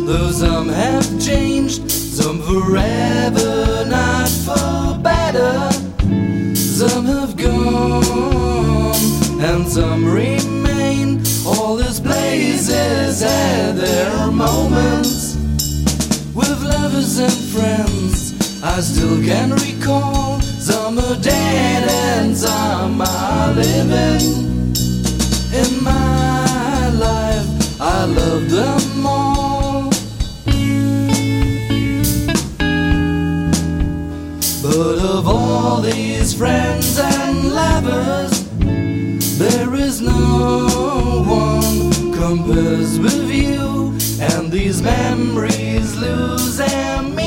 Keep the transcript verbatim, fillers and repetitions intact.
Though some have changed, some forever, not for better. Some have gone, and some remain. All these places had their moments. With lovers and friends, I still can recall. Some are dead and some are living. In my life, I love them all. But of all these friends and lovers, there is no one compares with you. And these memories lose their meaning